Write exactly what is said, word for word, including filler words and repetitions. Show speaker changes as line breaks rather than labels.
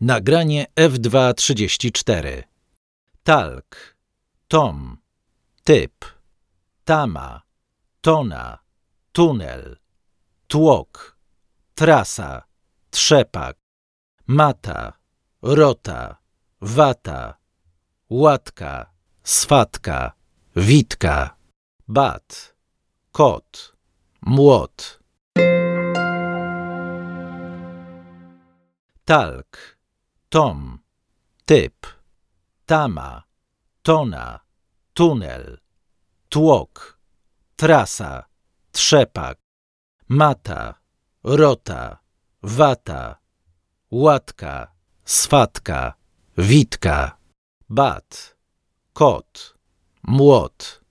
Nagranie F dwa trzydzieści cztery. Talk, tom, typ, tama, tona, tunel, tłok, trasa, trzepak, mata, rota, wata, łatka, swatka, witka, bat, kot, młot. Talk, tom, typ, tama, tona, tunel, tłok, trasa, trzepak, mata, rota, wata, łatka, swatka, witka, bat, kot, młot.